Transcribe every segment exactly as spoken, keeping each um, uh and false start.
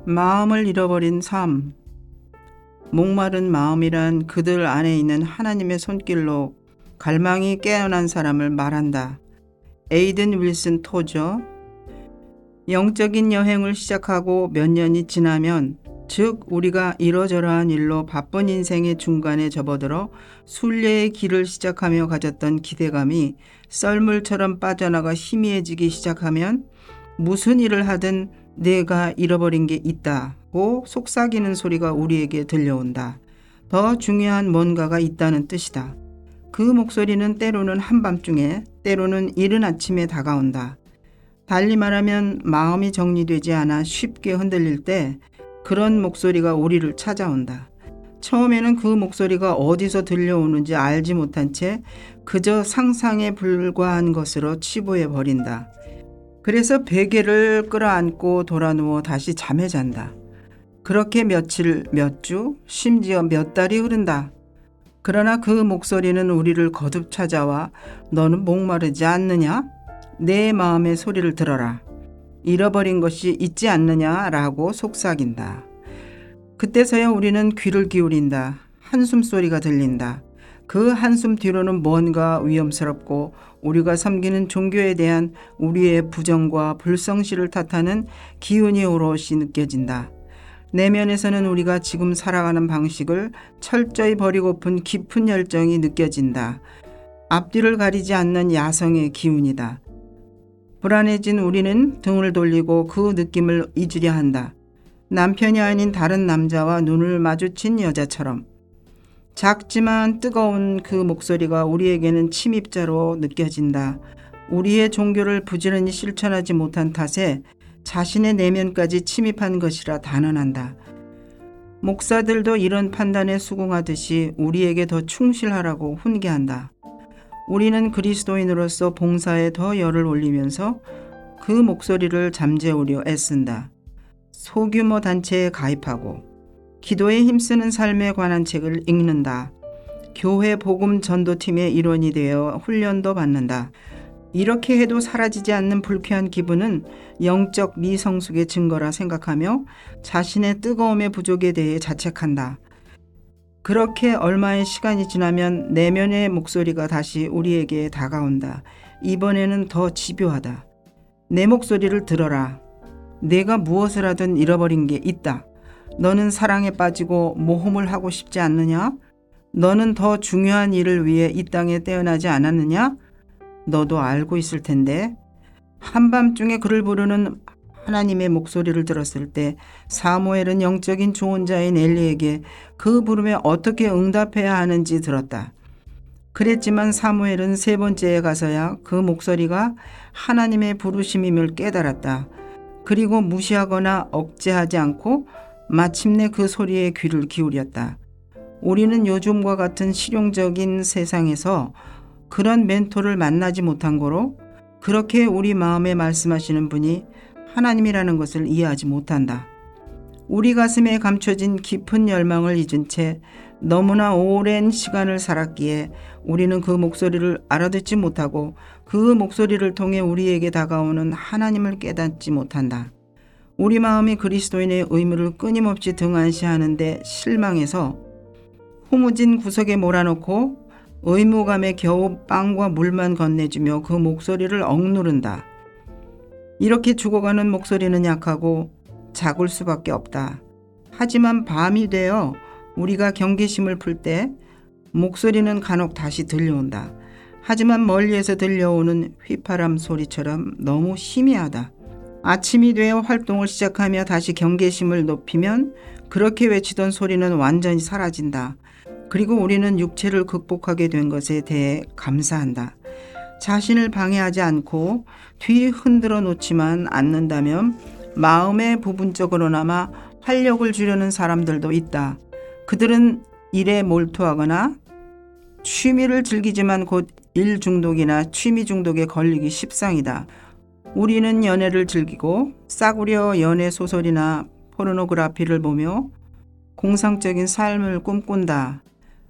마음을 잃어버린 삶. 목마른 마음이란 그들 안에 있는 하나님의 손길로 갈망이 깨어난 사람을 말한다. 에이든 윌슨 토저. 영적인 여행을 시작하고 몇 년이 지나면, 즉 우리가 이러저러한 일로 바쁜 인생의 중간에 접어들어 순례의 길을 시작하며 가졌던 기대감이 썰물처럼 빠져나가 희미해지기 시작하면 무슨 일을 하든 내가 잃어버린 게 있다고 속삭이는 소리가 우리에게 들려온다. 더 중요한 뭔가가 있다는 뜻이다. 그 목소리는 때로는 한밤중에, 때로는 이른 아침에 다가온다. 달리 말하면 마음이 정리되지 않아 쉽게 흔들릴 때 그런 목소리가 우리를 찾아온다. 처음에는 그 목소리가 어디서 들려오는지 알지 못한 채 그저 상상에 불과한 것으로 치부해 버린다. 그래서 베개를 끌어안고 돌아누워 다시 잠에 잔다. 그렇게 며칠, 몇 주, 심지어 몇 달이 흐른다. 그러나 그 목소리는 우리를 거듭 찾아와 너는 목마르지 않느냐? 내 마음의 소리를 들어라. 잃어버린 것이 있지 않느냐라고 속삭인다. 그때서야 우리는 귀를 기울인다. 한숨 소리가 들린다. 그 한숨 뒤로는 뭔가 위험스럽고 우리가 섬기는 종교에 대한 우리의 부정과 불성실을 탓하는 기운이 오롯이 느껴진다. 내면에서는 우리가 지금 살아가는 방식을 철저히 버리고픈 깊은 열정이 느껴진다. 앞뒤를 가리지 않는 야성의 기운이다. 불안해진 우리는 등을 돌리고 그 느낌을 잊으려 한다. 남편이 아닌 다른 남자와 눈을 마주친 여자처럼. 작지만 뜨거운 그 목소리가 우리에게는 침입자로 느껴진다. 우리의 종교를 부지런히 실천하지 못한 탓에 자신의 내면까지 침입한 것이라 단언한다. 목사들도 이런 판단에 수긍하듯이 우리에게 더 충실하라고 훈계한다. 우리는 그리스도인으로서 봉사에 더 열을 올리면서 그 목소리를 잠재우려 애쓴다. 소규모 단체에 가입하고 기도에 힘쓰는 삶에 관한 책을 읽는다. 교회 복음 전도팀의 일원이 되어 훈련도 받는다. 이렇게 해도 사라지지 않는 불쾌한 기분은 영적 미성숙의 증거라 생각하며 자신의 뜨거움의 부족에 대해 자책한다. 그렇게 얼마의 시간이 지나면 내면의 목소리가 다시 우리에게 다가온다. 이번에는 더 집요하다. 내 목소리를 들어라. 내가 무엇을 하든 잃어버린 게 있다. 너는 사랑에 빠지고 모험을 하고 싶지 않느냐? 너는 더 중요한 일을 위해 이 땅에 태어나지 않았느냐? 너도 알고 있을 텐데. 한밤중에 그를 부르는 하나님의 목소리를 들었을 때 사무엘은 영적인 조언자인 엘리에게 그 부름에 어떻게 응답해야 하는지 들었다. 그랬지만 사무엘은 세 번째에 가서야 그 목소리가 하나님의 부르심임을 깨달았다. 그리고 무시하거나 억제하지 않고 마침내 그 소리에 귀를 기울였다. 우리는 요즘과 같은 실용적인 세상에서 그런 멘토를 만나지 못한 거로 그렇게 우리 마음에 말씀하시는 분이 하나님이라는 것을 이해하지 못한다. 우리 가슴에 감춰진 깊은 열망을 잊은 채 너무나 오랜 시간을 살았기에 우리는 그 목소리를 알아듣지 못하고 그 목소리를 통해 우리에게 다가오는 하나님을 깨닫지 못한다. 우리 마음이 그리스도인의 의무를 끊임없이 등한시하는데 실망해서 후무진 구석에 몰아넣고 의무감에 겨우 빵과 물만 건네주며 그 목소리를 억누른다. 이렇게 죽어가는 목소리는 약하고 작을 수밖에 없다. 하지만 밤이 되어 우리가 경계심을 풀 때 목소리는 간혹 다시 들려온다. 하지만 멀리에서 들려오는 휘파람 소리처럼 너무 희미하다. 아침이 되어 활동을 시작하며 다시 경계심을 높이면 그렇게 외치던 소리는 완전히 사라진다. 그리고 우리는 육체를 극복하게 된 것에 대해 감사한다. 자신을 방해하지 않고 뒤 흔들어 놓지만 않는다면 마음의 부분적으로나마 활력을 주려는 사람들도 있다. 그들은 일에 몰두하거나 취미를 즐기지만 곧 일 중독이나 취미 중독에 걸리기 십상이다. 우리는 연애를 즐기고 싸구려 연애 소설이나 포르노그래피를 보며 공상적인 삶을 꿈꾼다.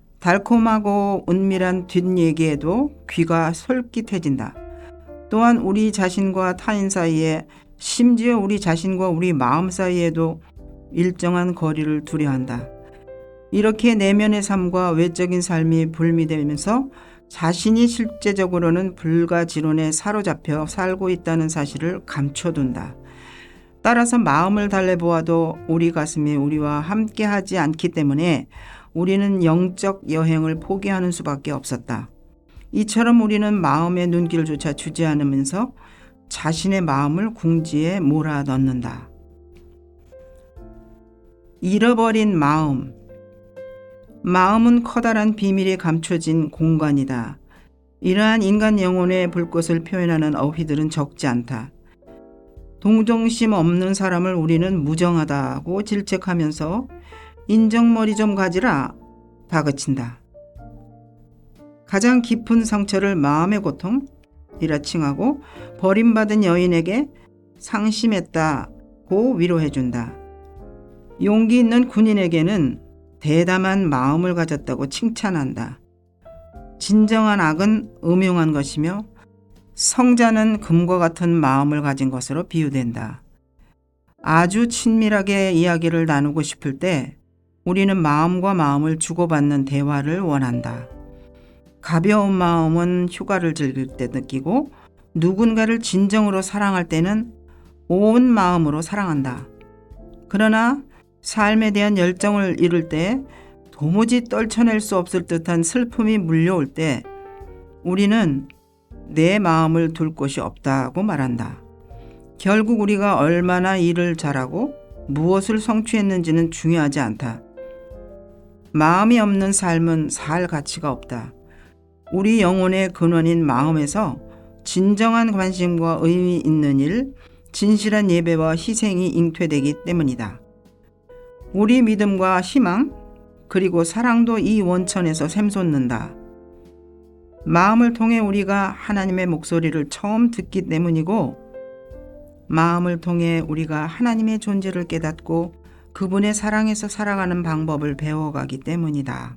달콤하고 은밀한 뒷얘기에도 귀가 솔깃해진다. 또한 우리 자신과 타인 사이에, 심지어 우리 자신과 우리 마음 사이에도 일정한 거리를 두려 한다. 이렇게 내면의 삶과 외적인 삶이 불미되면서 자신이 실제적으로는 불가지론에 사로잡혀 살고 있다는 사실을 감춰둔다. 따라서 마음을 달래보아도 우리 가슴이 우리와 함께하지 않기 때문에 우리는 영적 여행을 포기하는 수밖에 없었다. 이처럼 우리는 마음의 눈길조차 주지 않으면서 자신의 마음을 궁지에 몰아넣는다. 잃어버린 마음. 마음은 커다란 비밀이 감춰진 공간이다. 이러한 인간 영혼의 불꽃을 표현하는 어휘들은 적지 않다. 동정심 없는 사람을 우리는 무정하다고 질책하면서 인정머리 좀 가지라 다그친다. 가장 깊은 상처를 마음의 고통이라 칭하고 버림받은 여인에게 상심했다고 위로해준다. 용기 있는 군인에게는 대담한 마음을 가졌다고 칭찬한다. 진정한 악은 음흉한 것이며 성자는 금과 같은 마음을 가진 것으로 비유된다. 아주 친밀하게 이야기를 나누고 싶을 때 우리는 마음과 마음을 주고받는 대화를 원한다. 가벼운 마음은 휴가를 즐길 때 느끼고 누군가를 진정으로 사랑할 때는 온 마음으로 사랑한다. 그러나 삶에 대한 열정을 잃을 때 도무지 떨쳐낼 수 없을 듯한 슬픔이 물려올 때 우리는 내 마음을 둘 곳이 없다고 말한다. 결국 우리가 얼마나 일을 잘하고 무엇을 성취했는지는 중요하지 않다. 마음이 없는 삶은 살 가치가 없다. 우리 영혼의 근원인 마음에서 진정한 관심과 의미 있는 일, 진실한 예배와 희생이 잉태되기 때문이다. 우리 믿음과 희망, 그리고 사랑도 이 원천에서 샘솟는다. 마음을 통해 우리가 하나님의 목소리를 처음 듣기 때문이고 마음을 통해 우리가 하나님의 존재를 깨닫고 그분의 사랑에서 살아가는 방법을 배워가기 때문이다.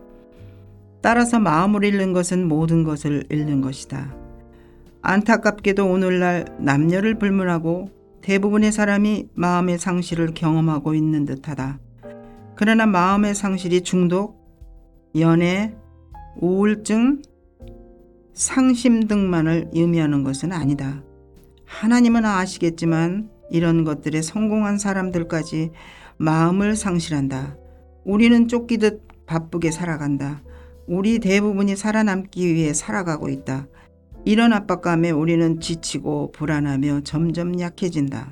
따라서 마음을 잃는 것은 모든 것을 잃는 것이다. 안타깝게도 오늘날 남녀를 불문하고 대부분의 사람이 마음의 상실을 경험하고 있는 듯하다. 그러나 마음의 상실이 중독, 연애, 우울증, 상심 등만을 의미하는 것은 아니다. 하나님은 아시겠지만 이런 것들에 성공한 사람들까지 마음을 상실한다. 우리는 쫓기듯 바쁘게 살아간다. 우리 대부분이 살아남기 위해 살아가고 있다. 이런 압박감에 우리는 지치고 불안하며 점점 약해진다.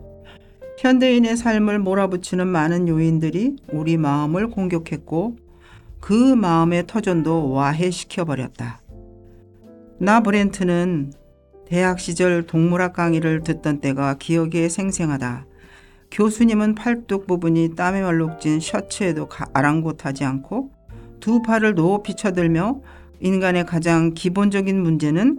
현대인의 삶을 몰아붙이는 많은 요인들이 우리 마음을 공격했고 그 마음의 터전도 와해시켜버렸다. 나 브렌트는 대학 시절 동물학 강의를 듣던 때가 기억에 생생하다. 교수님은 팔뚝 부분이 땀에 얼룩진 셔츠에도 아랑곳하지 않고 두 팔을 높이 쳐들며 인간의 가장 기본적인 문제는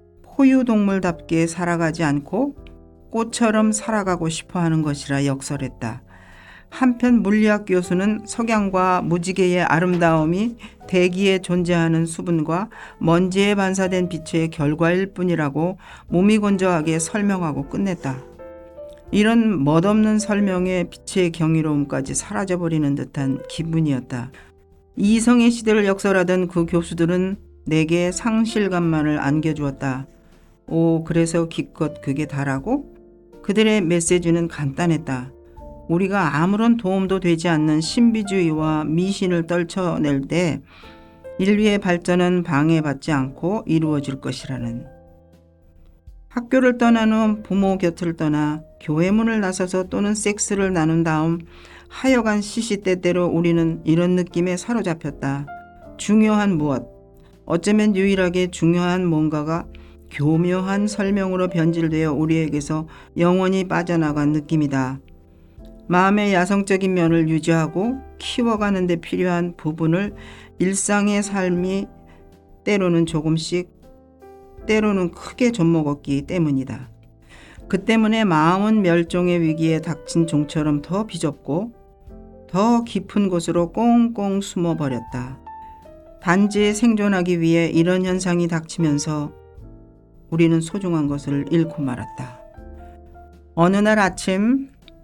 포유동물답게 살아가지 않고 꽃처럼 살아가고 싶어하는 것이라 역설했다. 한편 물리학 교수는 석양과 무지개의 아름다움이 대기에 존재하는 수분과 먼지에 반사된 빛의 결과일 뿐이라고 무미건조하게 설명하고 끝냈다. 이런 멋없는 설명에 빛의 경이로움까지 사라져버리는 듯한 기분이었다. 이성의 시대를 역설하던 그 교수들은 내게 상실감만을 안겨주었다. 오, 그래서 기껏 그게 다라고? 그들의 메시지는 간단했다. 우리가 아무런 도움도 되지 않는 신비주의와 미신을 떨쳐낼 때 인류의 발전은 방해받지 않고 이루어질 것이라는. 학교를 떠난 후 부모 곁을 떠나 교회 문을 나서서 또는 섹스를 나눈 다음 하여간 시시때때로 우리는 이런 느낌에 사로잡혔다. 중요한 무엇, 어쩌면 유일하게 중요한 뭔가가 교묘한 설명으로 변질되어 우리에게서 영원히 빠져나간 느낌이다. 마음의 야성적인 면을 유지하고 키워가는 데 필요한 부분을 일상의 삶이 때로는 조금씩, 때로는 크게 좀먹었기 때문이다. 그 때문에 마음은 멸종의 위기에 닥친 종처럼 더 비좁고 더 깊은 곳으로 꽁꽁 숨어버렸다. 단지 생존하기 위해 이런 현상이 닥치면서 우리는 소중한 것을 잃고 말았다. 어느 날 아침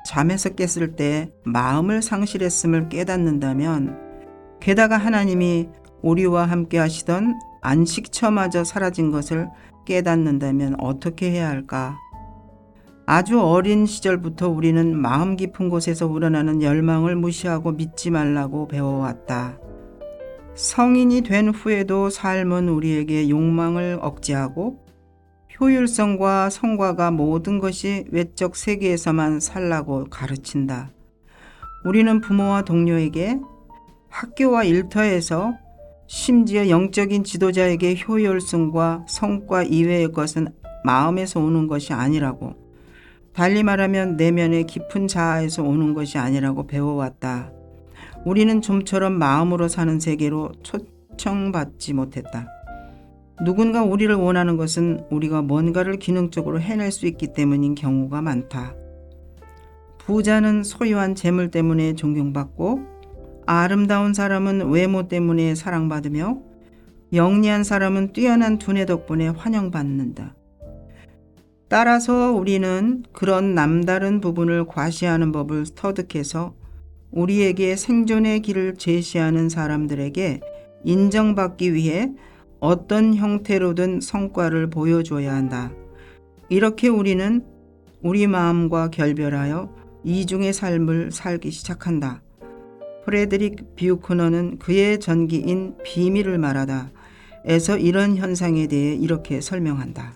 잠에서 깼을 때 마음을 상실했음을 깨닫는다면, 게다가 하나님이 우리와 함께 하시던 안식처마저 사라진 것을 깨닫는다면 어떻게 해야 할까? 아주 어린 시절부터 우리는 마음 깊은 곳에서 우러나는 열망을 무시하고 믿지 말라고 배워왔다. 성인이 된 후에도 삶은 우리에게 욕망을 억제하고 효율성과 성과가 모든 것이 외적 세계에서만 살라고 가르친다. 우리는 부모와 동료에게, 학교와 일터에서, 심지어 영적인 지도자에게 효율성과 성과 이외의 것은 마음에서 오는 것이 아니라고, 달리 말하면 내면의 깊은 자아에서 오는 것이 아니라고 배워왔다. 우리는 좀처럼 마음으로 사는 세계로 초청받지 못했다. 누군가 우리를 원하는 것은 우리가 뭔가를 기능적으로 해낼 수 있기 때문인 경우가 많다. 부자는 소유한 재물 때문에 존경받고, 아름다운 사람은 외모 때문에 사랑받으며, 영리한 사람은 뛰어난 두뇌 덕분에 환영받는다. 따라서 우리는 그런 남다른 부분을 과시하는 법을 터득해서 우리에게 생존의 길을 제시하는 사람들에게 인정받기 위해 어떤 형태로든 성과를 보여줘야 한다. 이렇게 우리는 우리 마음과 결별하여 이중의 삶을 살기 시작한다. 프레드릭 뷰크너는 그의 전기인 비밀을 말하다 에서 이런 현상에 대해 이렇게 설명한다.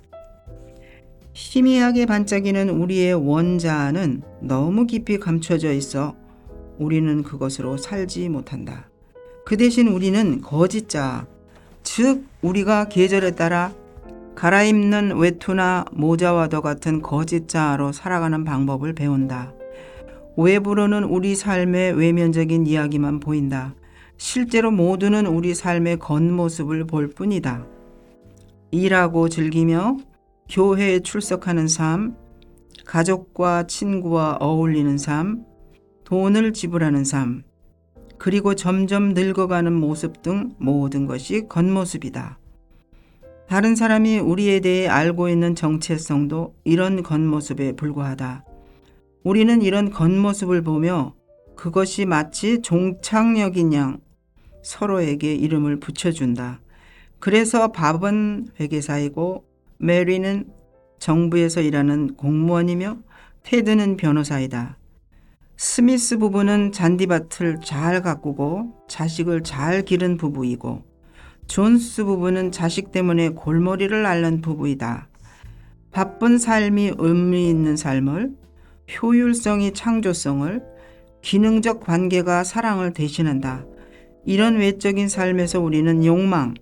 희미하게 반짝이는 우리의 원자는 너무 깊이 감춰져 있어 우리는 그것으로 살지 못한다. 그 대신 우리는 거짓자, 즉 우리가 계절에 따라 갈아입는 외투나 모자와도 같은 거짓자로 살아가는 방법을 배운다. 외부로는 우리 삶의 외면적인 이야기만 보인다. 실제로 모두는 우리 삶의 겉모습을 볼 뿐이다. 일하고 즐기며 교회에 출석하는 삶, 가족과 친구와 어울리는 삶, 돈을 지불하는 삶, 그리고 점점 늙어가는 모습 등 모든 것이 겉모습이다. 다른 사람이 우리에 대해 알고 있는 정체성도 이런 겉모습에 불과하다. 우리는 이런 겉모습을 보며 그것이 마치 종착역인 양 서로에게 이름을 붙여준다. 그래서 밥은 회계사이고, 메리는 정부에서 일하는 공무원이며, 테드는 변호사이다. 스미스 부부는 잔디밭을 잘 가꾸고 자식을 잘 기른 부부이고, 존스 부부는 자식 때문에 골머리를 앓는 부부이다. 바쁜 삶이 의미 있는 삶을, 효율성이 창조성을, 기능적 관계가 사랑을 대신한다. 이런 외적인 삶에서 우리는 욕망,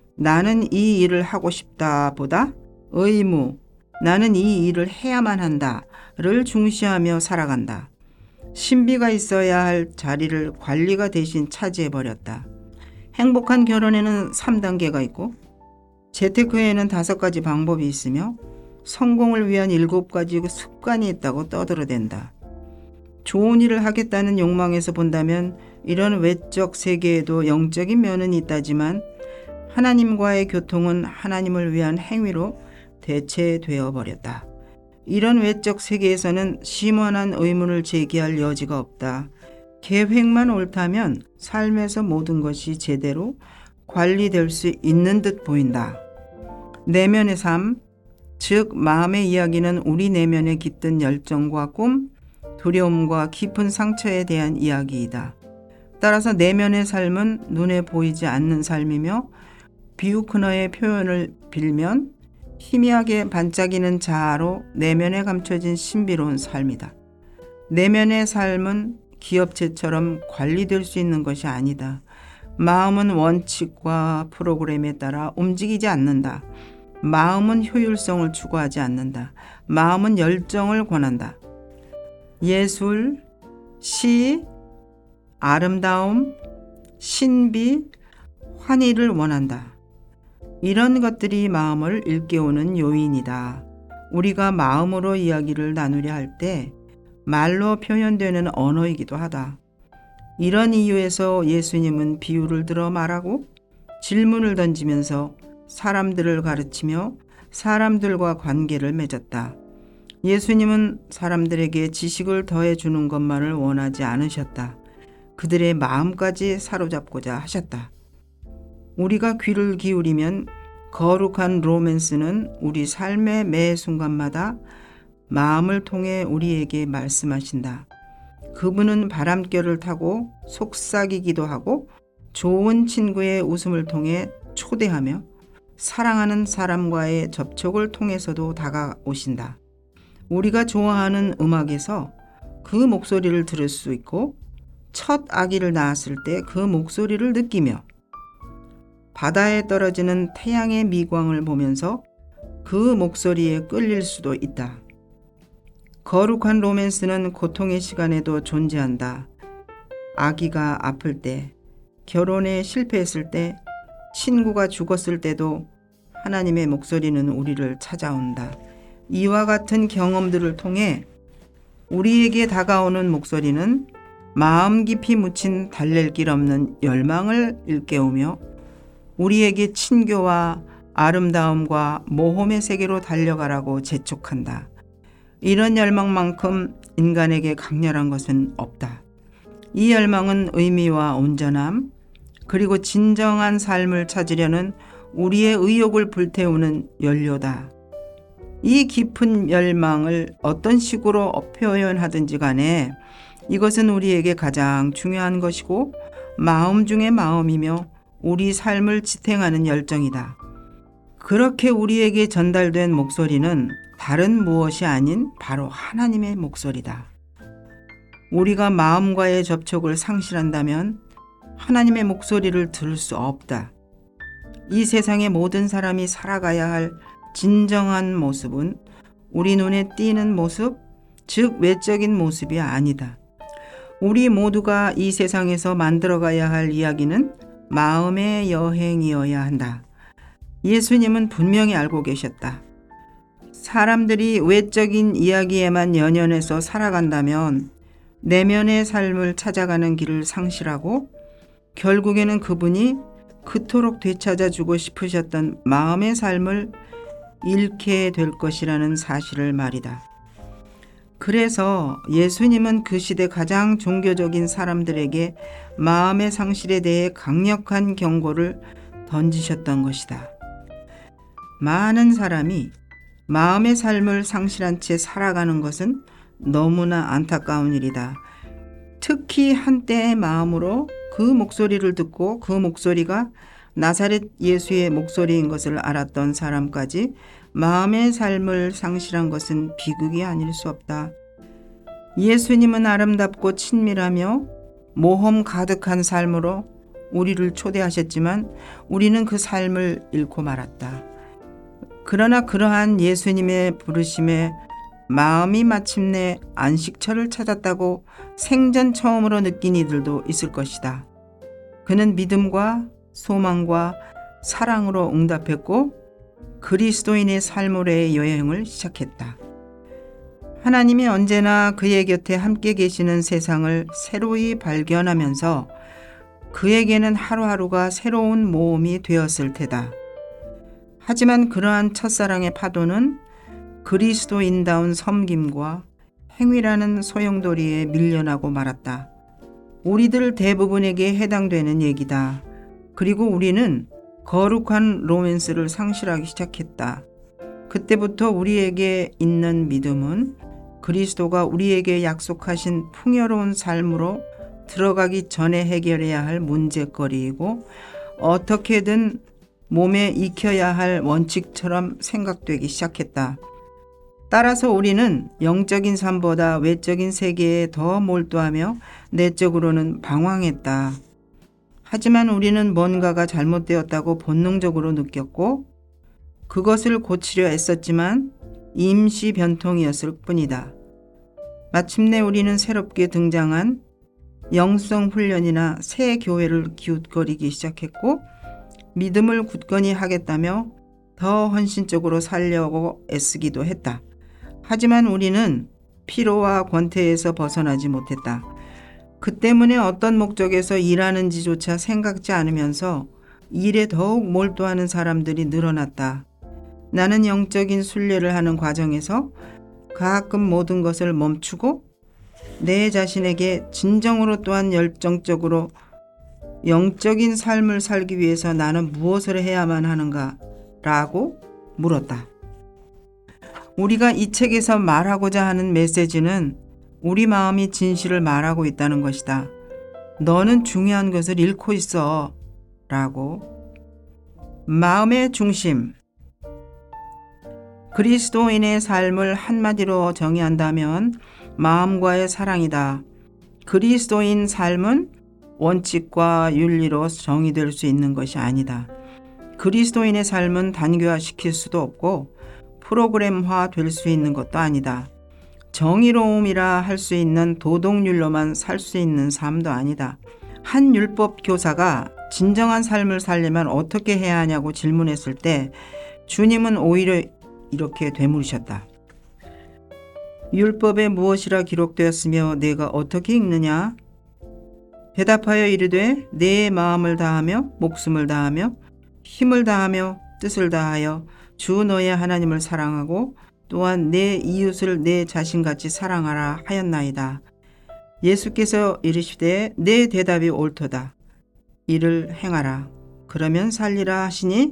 나는 이 일을 하고 싶다 보다 의무, 나는 이 일을 해야만 한다를 중시하며 살아간다. 신비가 있어야 할 자리를 관리가 대신 차지해버렸다. 행복한 결혼에는 삼 단계가 있고, 재테크에는 다섯 가지 방법이 있으며, 성공을 위한 일곱 가지 습관이 있다고 떠들어댄다. 좋은 일을 하겠다는 욕망에서 본다면 이런 외적 세계에도 영적인 면은 있다지만, 하나님과의 교통은 하나님을 위한 행위로 대체되어 버렸다. 이런 외적 세계에서는 심원한 의문을 제기할 여지가 없다. 계획만 옳다면 삶에서 모든 것이 제대로 관리될 수 있는 듯 보인다. 내면의 삶, 즉 마음의 이야기는 우리 내면에 깃든 열정과 꿈, 두려움과 깊은 상처에 대한 이야기이다. 따라서 내면의 삶은 눈에 보이지 않는 삶이며, 비우크너의 표현을 빌면 희미하게 반짝이는 자아로 내면에 감춰진 신비로운 삶이다. 내면의 삶은 기업체처럼 관리될 수 있는 것이 아니다. 마음은 원칙과 프로그램에 따라 움직이지 않는다. 마음은 효율성을 추구하지 않는다. 마음은 열정을 권한다. 예술, 시, 아름다움, 신비, 환희를 원한다. 이런 것들이 마음을 일깨우는 요인이다. 우리가 마음으로 이야기를 나누려 할 때 말로 표현되는 언어이기도 하다. 이런 이유에서 예수님은 비유를 들어 말하고 질문을 던지면서 사람들을 가르치며 사람들과 관계를 맺었다. 예수님은 사람들에게 지식을 더해 주는 것만을 원하지 않으셨다. 그들의 마음까지 사로잡고자 하셨다. 우리가 귀를 기울이면 거룩한 로맨스는 우리 삶의 매 순간마다 마음을 통해 우리에게 말씀하신다. 그분은 바람결을 타고 속삭이기도 하고 좋은 친구의 웃음을 통해 초대하며 사랑하는 사람과의 접촉을 통해서도 다가오신다. 우리가 좋아하는 음악에서 그 목소리를 들을 수 있고 첫 아기를 낳았을 때 그 목소리를 느끼며 바다에 떨어지는 태양의 미광을 보면서 그 목소리에 끌릴 수도 있다. 거룩한 로맨스는 고통의 시간에도 존재한다. 아기가 아플 때, 결혼에 실패했을 때, 친구가 죽었을 때도 하나님의 목소리는 우리를 찾아온다. 이와 같은 경험들을 통해 우리에게 다가오는 목소리는 마음 깊이 묻힌 달랠 길 없는 열망을 일깨우며 우리에게 친교와 아름다움과 모험의 세계로 달려가라고 재촉한다. 이런 열망만큼 인간에게 강렬한 것은 없다. 이 열망은 의미와 온전함, 그리고 진정한 삶을 찾으려는 우리의 의욕을 불태우는 연료다. 이 깊은 열망을 어떤 식으로 표현하든지 간에 이것은 우리에게 가장 중요한 것이고 마음 중의 마음이며 우리 삶을 지탱하는 열정이다. 그렇게 우리에게 전달된 목소리는 다른 무엇이 아닌 바로 하나님의 목소리다. 우리가 마음과의 접촉을 상실한다면 하나님의 목소리를 들을 수 없다. 이 세상의 모든 사람이 살아가야 할 진정한 모습은 우리 눈에 띄는 모습, 즉 외적인 모습이 아니다. 우리 모두가 이 세상에서 만들어가야 할 이야기는 마음의 여행이어야 한다. 예수님은 분명히 알고 계셨다. 사람들이 외적인 이야기에만 연연해서 살아간다면 내면의 삶을 찾아가는 길을 상실하고 결국에는 그분이 그토록 되찾아주고 싶으셨던 마음의 삶을 잃게 될 것이라는 사실을 말이다. 그래서 예수님은 그 시대 가장 종교적인 사람들에게 마음의 상실에 대해 강력한 경고를 던지셨던 것이다. 많은 사람이 마음의 삶을 상실한 채 살아가는 것은 너무나 안타까운 일이다. 특히 한때의 마음으로 그 목소리를 듣고 그 목소리가 나사렛 예수의 목소리인 것을 알았던 사람까지 마음의 삶을 상실한 것은 비극이 아닐 수 없다. 예수님은 아름답고 친밀하며 모험 가득한 삶으로 우리를 초대하셨지만 우리는 그 삶을 잃고 말았다. 그러나 그러한 예수님의 부르심에 마음이 마침내 안식처를 찾았다고 생전 처음으로 느낀 이들도 있을 것이다. 그는 믿음과 소망과 사랑으로 응답했고 그리스도인의 삶으로의 여행을 시작했다. 하나님이 언제나 그의 곁에 함께 계시는 세상을 새로이 발견하면서 그에게는 하루하루가 새로운 모험이 되었을 테다. 하지만 그러한 첫사랑의 파도는 그리스도인다운 섬김과 행위라는 소용돌이에 밀려나고 말았다. 우리들 대부분에게 해당되는 얘기다. 그리고 우리는 거룩한 로맨스를 상실하기 시작했다. 그때부터 우리에게 있는 믿음은 그리스도가 우리에게 약속하신 풍요로운 삶으로 들어가기 전에 해결해야 할 문제거리이고 어떻게든 몸에 익혀야 할 원칙처럼 생각되기 시작했다. 따라서 우리는 영적인 삶보다 외적인 세계에 더 몰두하며 내적으로는 방황했다. 하지만 우리는 뭔가가 잘못되었다고 본능적으로 느꼈고 그것을 고치려 애썼지만 임시 변통이었을 뿐이다. 마침내 우리는 새롭게 등장한 영성 훈련이나 새 교회를 기웃거리기 시작했고 믿음을 굳건히 하겠다며 더 헌신적으로 살려고 애쓰기도 했다. 하지만 우리는 피로와 권태에서 벗어나지 못했다. 그 때문에 어떤 목적에서 일하는지조차 생각지 않으면서 일에 더욱 몰두하는 사람들이 늘어났다. 나는 영적인 순례를 하는 과정에서 가끔 모든 것을 멈추고 내 자신에게 진정으로 또한 열정적으로 영적인 삶을 살기 위해서 나는 무엇을 해야만 하는가? 라고 물었다. 우리가 이 책에서 말하고자 하는 메시지는 우리 마음이 진실을 말하고 있다는 것이다. 너는 중요한 것을 잃고 있어. 라고. 마음의 중심. 그리스도인의 삶을 한마디로 정의한다면 마음과의 사랑이다. 그리스도인 삶은 원칙과 윤리로 정의될 수 있는 것이 아니다. 그리스도인의 삶은 단계화시킬 수도 없고 프로그램화 될 수 있는 것도 아니다. 정의로움이라 할 수 있는 도덕률로만 살 수 있는 삶도 아니다. 한 율법 교사가 진정한 삶을 살려면 어떻게 해야 하냐고 질문했을 때 주님은 오히려 이렇게 되물으셨다. 율법에 무엇이라 기록되었으며 내가 어떻게 읽느냐? 대답하여 이르되 내 마음을 다하며 목숨을 다하며 힘을 다하며 뜻을 다하여 주 너의 하나님을 사랑하고 또한 내 이웃을 내 자신같이 사랑하라 하였나이다. 예수께서 이르시되 내 대답이 옳도다. 이를 행하라. 그러면 살리라 하시니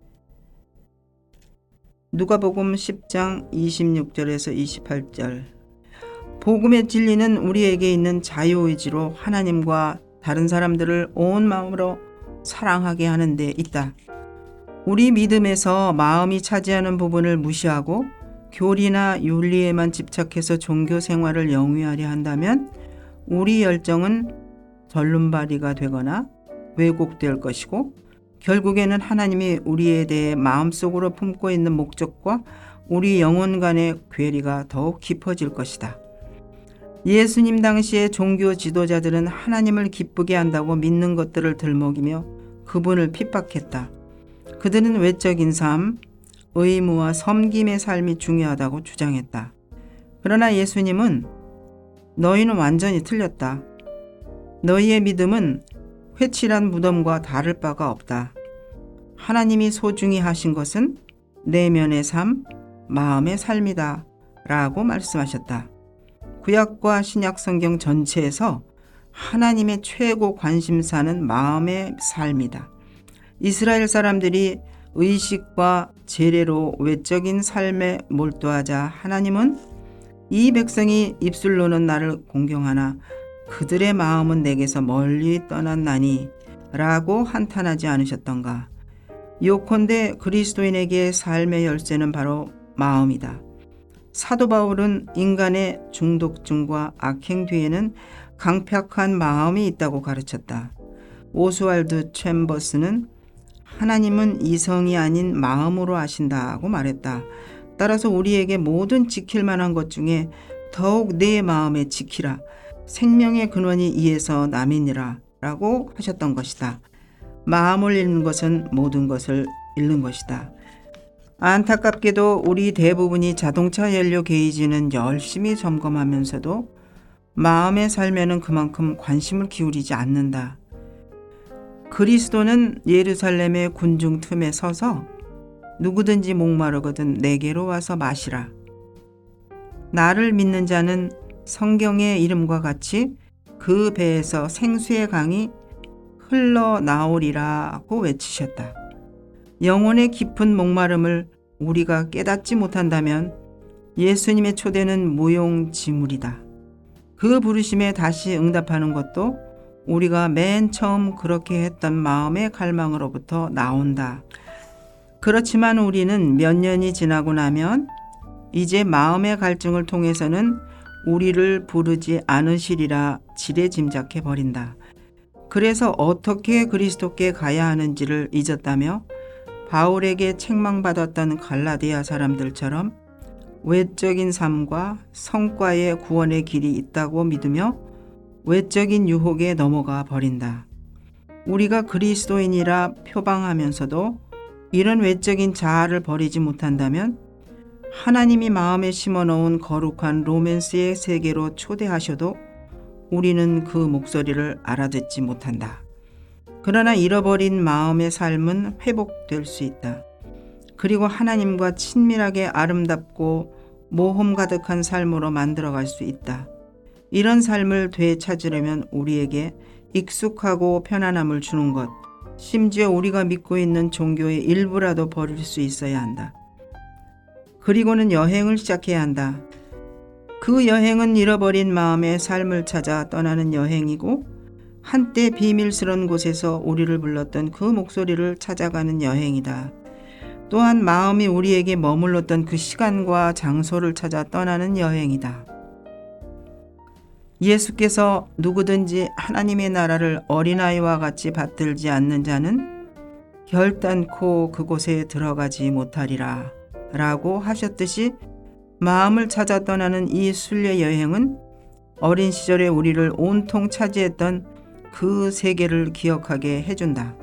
누가복음 십 장 이십육 절에서 이십팔 절. 복음의 진리는 우리에게 있는 자유의지로 하나님과 다른 사람들을 온 마음으로 사랑하게 하는 데 있다. 우리 믿음에서 마음이 차지하는 부분을 무시하고 교리나 윤리에만 집착해서 종교 생활을 영위하려 한다면 우리 열정은 절름발이가 되거나 왜곡될 것이고 결국에는 하나님이 우리에 대해 마음속으로 품고 있는 목적과 우리 영혼 간의 괴리가 더욱 깊어질 것이다. 예수님 당시의 종교 지도자들은 하나님을 기쁘게 한다고 믿는 것들을 들먹이며 그분을 핍박했다. 그들은 외적인 삶, 의무와 섬김의 삶이 중요하다고 주장했다. 그러나 예수님은 너희는 완전히 틀렸다. 너희의 믿음은 회칠한 무덤과 다를 바가 없다. 하나님이 소중히 하신 것은 내면의 삶, 마음의 삶이다. 라고 말씀하셨다. 구약과 신약 성경 전체에서 하나님의 최고 관심사는 마음의 삶이다. 이스라엘 사람들이 의식과 제례로 외적인 삶에 몰두하자 하나님은 이 백성이 입술로는 나를 공경하나 그들의 마음은 내게서 멀리 떠났나니 라고 한탄하지 않으셨던가. 요컨대 그리스도인에게 삶의 열쇠는 바로 마음이다. 사도 바울은 인간의 중독증과 악행 뒤에는 강팍한 마음이 있다고 가르쳤다. 오스왈드 챔버스는 하나님은 이성이 아닌 마음으로 아신다고 말했다. 따라서 우리에게 모든 지킬 만한 것 중에 더욱 내 마음에 지키라. 생명의 근원이 이에서 남이니라 라고 하셨던 것이다. 마음을 잃는 것은 모든 것을 잃는 것이다. 안타깝게도 우리 대부분이 자동차 연료 게이지는 열심히 점검하면서도 마음의 삶에는 그만큼 관심을 기울이지 않는다. 그리스도는 예루살렘의 군중 틈에 서서 누구든지 목마르거든 내게로 와서 마시라. 나를 믿는 자는 성경의 이름과 같이 그 배에서 생수의 강이 흘러나오리라고 외치셨다. 영혼의 깊은 목마름을 우리가 깨닫지 못한다면 예수님의 초대는 무용지물이다. 그 부르심에 다시 응답하는 것도 우리가 맨 처음 그렇게 했던 마음의 갈망으로부터 나온다. 그렇지만 우리는 몇 년이 지나고 나면 이제 마음의 갈증을 통해서는 우리를 부르지 않으시리라 지레짐작해 버린다. 그래서 어떻게 그리스도께 가야 하는지를 잊었다며 바울에게 책망받았던 갈라디아 사람들처럼 외적인 삶과 성과의 구원의 길이 있다고 믿으며 외적인 유혹에 넘어가 버린다. 우리가 그리스도인이라 표방하면서도 이런 외적인 자아를 버리지 못한다면 하나님이 마음에 심어놓은 거룩한 로맨스의 세계로 초대하셔도 우리는 그 목소리를 알아듣지 못한다. 그러나 잃어버린 마음의 삶은 회복될 수 있다. 그리고 하나님과 친밀하게 아름답고 모험 가득한 삶으로 만들어갈 수 있다. 이런 삶을 되찾으려면 우리에게 익숙하고 편안함을 주는 것, 심지어 우리가 믿고 있는 종교의 일부라도 버릴 수 있어야 한다. 그리고는 여행을 시작해야 한다. 그 여행은 잃어버린 마음의 삶을 찾아 떠나는 여행이고, 한때 비밀스러운 곳에서 우리를 불렀던 그 목소리를 찾아가는 여행이다. 또한 마음이 우리에게 머물렀던 그 시간과 장소를 찾아 떠나는 여행이다. 예수께서 누구든지 하나님의 나라를 어린아이와 같이 받들지 않는 자는 결단코 그곳에 들어가지 못하리라 라고 하셨듯이, 마음을 찾아 떠나는 이 순례 여행은 어린 시절에 우리를 온통 차지했던 그 세계를 기억하게 해준다.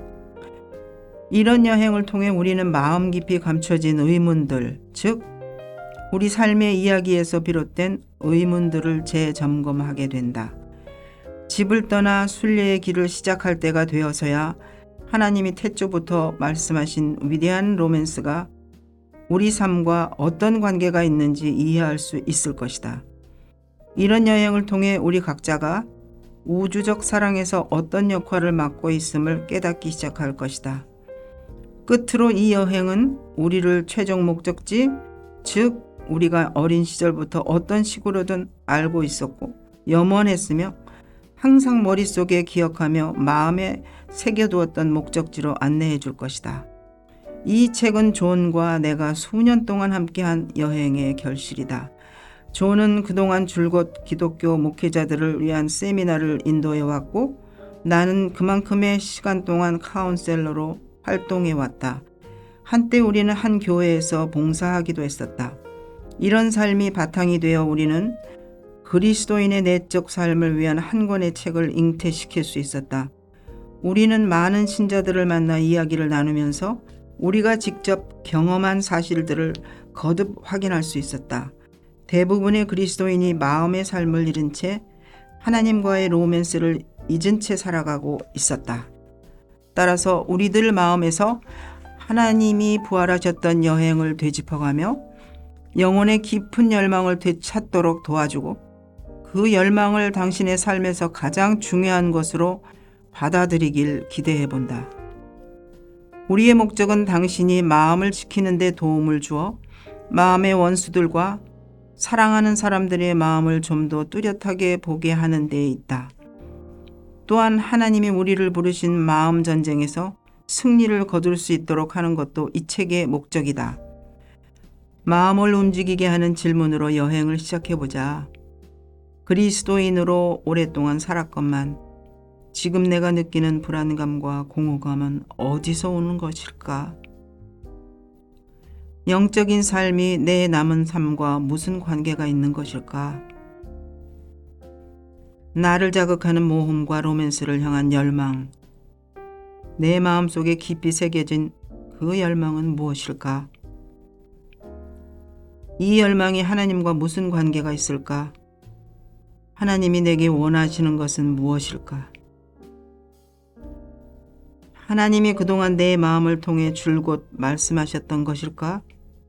이런 여행을 통해 우리는 마음 깊이 감춰진 의문들, 즉 우리 삶의 이야기에서 비롯된 의문들을 재점검하게 된다. 집을 떠나 순례의 길을 시작할 때가 되어서야 하나님이 태초부터 말씀하신 위대한 로맨스가 우리 삶과 어떤 관계가 있는지 이해할 수 있을 것이다. 이런 여행을 통해 우리 각자가 우주적 사랑에서 어떤 역할을 맡고 있음을 깨닫기 시작할 것이다. 끝으로 이 여행은 우리를 최종 목적지, 즉 우리가 어린 시절부터 어떤 식으로든 알고 있었고 염원했으며 항상 머릿속에 기억하며 마음에 새겨두었던 목적지로 안내해 줄 것이다. 이 책은 존과 내가 수년 동안 함께한 여행의 결실이다. 존은 그동안 줄곧 기독교 목회자들을 위한 세미나를 인도해 왔고, 나는 그만큼의 시간 동안 카운셀러로 활동해 왔다. 한때 우리는 한 교회에서 봉사하기도 했었다. 이런 삶이 바탕이 되어 우리는 그리스도인의 내적 삶을 위한 한 권의 책을 잉태시킬 수 있었다. 우리는 많은 신자들을 만나 이야기를 나누면서 우리가 직접 경험한 사실들을 거듭 확인할 수 있었다. 대부분의 그리스도인이 마음의 삶을 잃은 채 하나님과의 로맨스를 잊은 채 살아가고 있었다. 따라서 우리들 마음에서 하나님이 부활하셨던 여행을 되짚어가며 영혼의 깊은 열망을 되찾도록 도와주고, 그 열망을 당신의 삶에서 가장 중요한 것으로 받아들이길 기대해 본다. 우리의 목적은 당신이 마음을 지키는 데 도움을 주어 마음의 원수들과 사랑하는 사람들의 마음을 좀 더 뚜렷하게 보게 하는 데 있다. 또한 하나님이 우리를 부르신 마음 전쟁에서 승리를 거둘 수 있도록 하는 것도 이 책의 목적이다. 마음을 움직이게 하는 질문으로 여행을 시작해보자. 그리스도인으로 오랫동안 살았건만 지금 내가 느끼는 불안감과 공허감은 어디서 오는 것일까? 영적인 삶이 내 남은 삶과 무슨 관계가 있는 것일까? 나를 자극하는 모험과 로맨스를 향한 열망, 내 마음속에 깊이 새겨진 그 열망은 무엇일까? 이 열망이 하나님과 무슨 관계가 있을까? 하나님이 내게 원하시는 것은 무엇일까? 하나님이 그동안 내 마음을 통해 줄곧 말씀하셨던 것일까?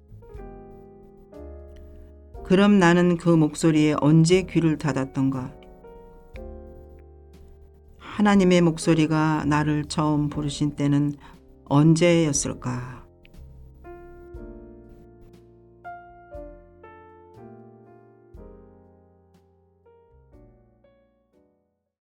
그럼 나는 그 목소리에 언제 귀를 닫았던가? 하나님의 목소리가 나를 처음 부르신 때는 언제였을까?